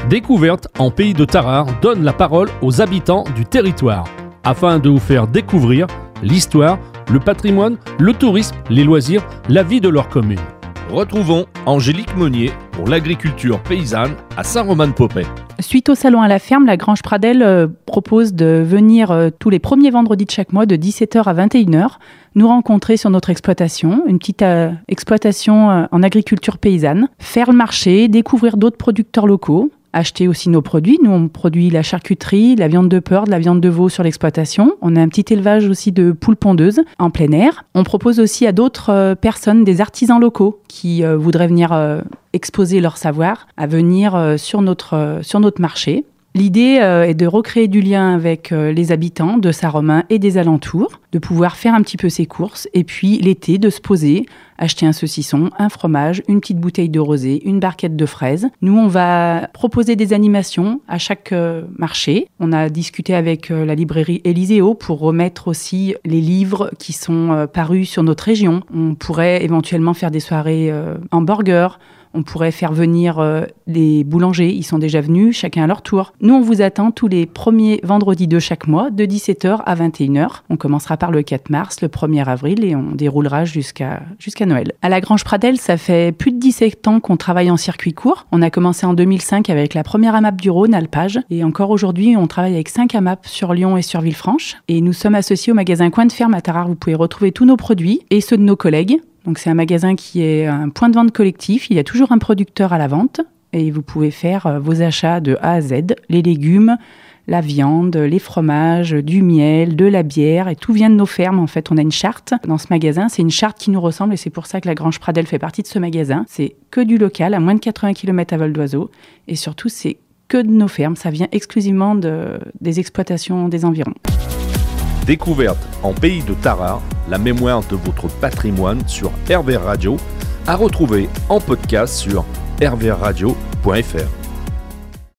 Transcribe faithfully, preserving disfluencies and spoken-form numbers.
Découverte en pays de Tarare donne la parole aux habitants du territoire, afin de vous faire découvrir l'histoire, le patrimoine, le tourisme, les loisirs, la vie de leur commune. Retrouvons Angélique Monnier pour l'agriculture paysanne à Saint-Romain-de-Popais. Suite au salon à la ferme, la Grange Pradel euh, propose de venir euh, tous les premiers vendredis de chaque mois de dix-sept heures à vingt et une heures nous rencontrer sur notre exploitation, une petite euh, exploitation euh, en agriculture paysanne, faire le marché, découvrir d'autres producteurs locaux, acheter aussi nos produits. Nous, on produit la charcuterie, la viande de porc, de la viande de veau sur l'exploitation. On a un petit élevage aussi de poules pondeuses en plein air. On propose aussi à d'autres euh, personnes, des artisans locaux qui euh, voudraient venir euh, exposer leur savoir, à venir euh, sur notre, euh, sur notre marché. L'idée euh, est de recréer du lien avec euh, les habitants de Saint-Romain et des alentours, de pouvoir faire un petit peu ses courses et puis l'été de se poser, acheter un saucisson, un fromage, une petite bouteille de rosé, une barquette de fraises. Nous, on va proposer des animations à chaque euh, marché. On a discuté avec euh, la librairie Élyséo pour remettre aussi les livres qui sont euh, parus sur notre région. On pourrait éventuellement faire des soirées euh, hamburgers. On pourrait faire venir euh, les boulangers, ils sont déjà venus, chacun à leur tour. Nous, on vous attend tous les premiers vendredis de chaque mois, de dix-sept heures à vingt et une heures. On commencera par le quatre mars, le premier avril, et on déroulera jusqu'à, jusqu'à Noël. À la Grange Pradel, ça fait plus de dix-sept ans qu'on travaille en circuit court. On a commencé en deux mille cinq avec la première AMAP du Rhône, Alpage. Et encore aujourd'hui, on travaille avec cinq AMAP sur Lyon et sur Villefranche. Et nous sommes associés au magasin Coin de Ferme à Tarare. Vous pouvez retrouver tous nos produits et ceux de nos collègues. Donc c'est un magasin qui est un point de vente collectif. Il y a toujours un producteur à la vente et vous pouvez faire vos achats de A à Z, les légumes, la viande, les fromages, du miel, de la bière et tout vient de nos fermes. En fait, on a une charte dans ce magasin. C'est une charte qui nous ressemble et c'est pour ça que la Grange Pradel fait partie de ce magasin. C'est que du local, à moins de quatre-vingts kilomètres à vol d'oiseau et surtout c'est que de nos fermes. Ça vient exclusivement de, des exploitations des environs. Découverte en pays de Tarare, la mémoire de votre patrimoine sur R V R Radio, à retrouver en podcast sur r v r radio point f r.